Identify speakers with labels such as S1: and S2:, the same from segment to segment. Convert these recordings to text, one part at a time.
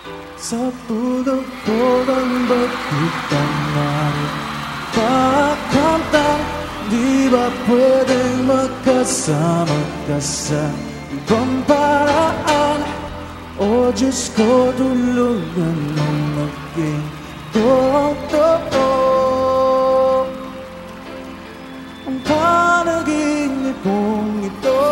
S1: Sa pulo ko ang bakitang magpakantang. Di ba pwedeng magkasama ka sa ibang paraan? O Diyos ko, tulungan mong maging totoo ang panaginip kong ito.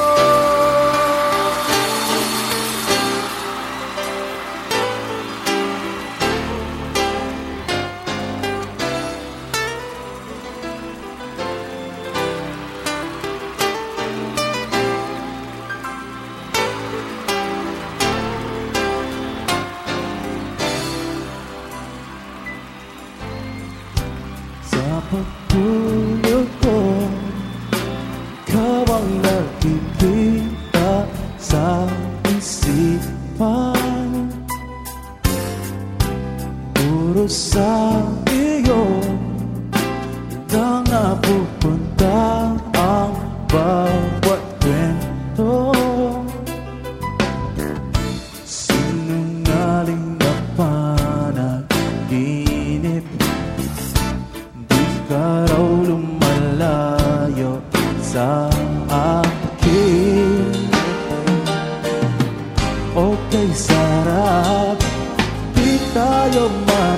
S1: Sa pagtulog ko, ikaw ang nakikita sa isipan. Puro sa iyo na napupunta ang bawat kwento. Sinungaling na panaginip, ka raw lumalayo sa akin. Okay, sarap, di tayo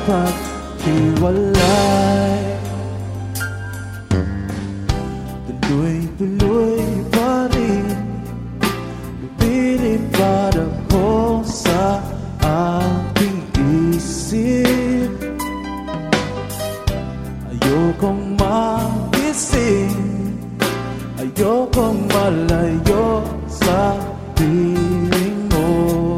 S1: mapaghiwalay. Tuloy-tuloy pa rin, lumilipad ako sa aking isip. Ayokong magising, ayokong malayo sa piling mo.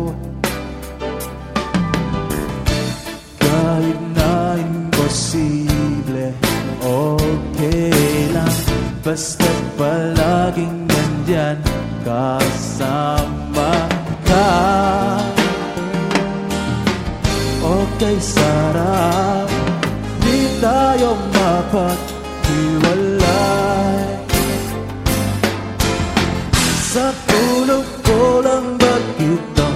S1: Kahit na imposible, okay lang, basta't palaging nandyan kasama ka. Okay, sarap, di tayo mapaghiwalay. Sa tulog ko lang ba kitang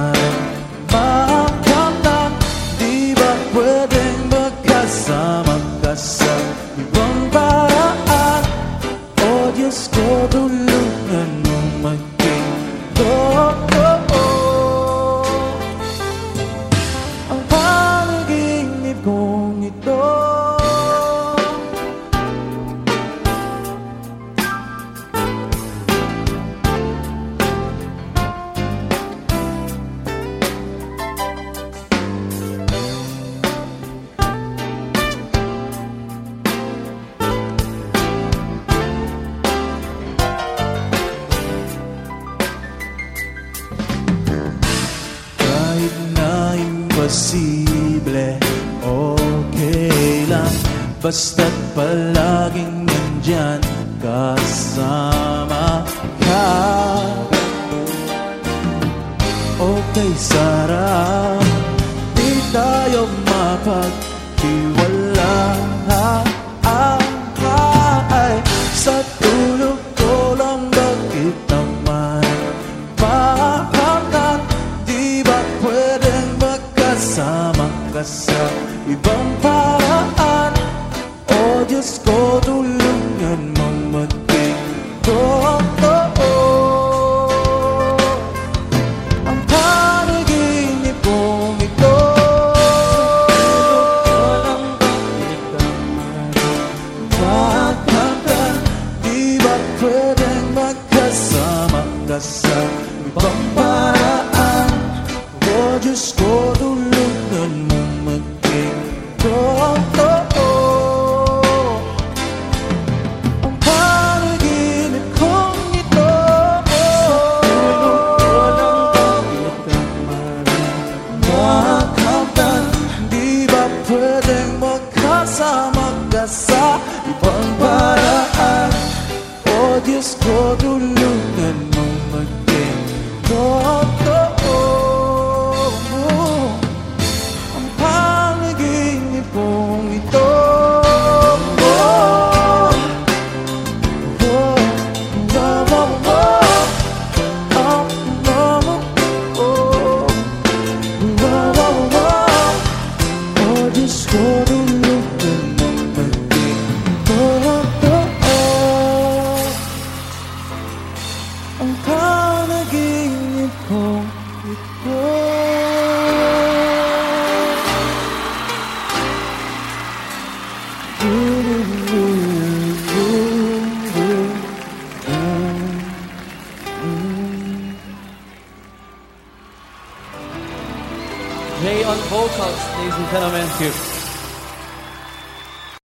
S1: makamtan? Di ba pwedeng magkasama ka sa ibang paraan? O Diyos ko, tulungan mong maging totoo ang panaginip kong ito. Kahit na imposible, okay lang, basta't palaging nandyan kasama ka. Okay, sarap, di tayo mapaghiwalay. Sa tulog ko lang ba kitang mapakamtan? Di ba pwedeng magkasama ka sa ibang paraan? O Diyos ko, tulungan mong maging totoo ang panaginip kong ito. Makamtan, di ba pwedeng magkasama ka sa ibang paraan? O Diyos ko, tulungan mong maging totoo ang panaginip kong ito. Makamtan, di ba pwedeng magkasama ka sa ibang paraan? O Diyos ko, tulungan mong maging totoo
S2: ladies and gentlemen, to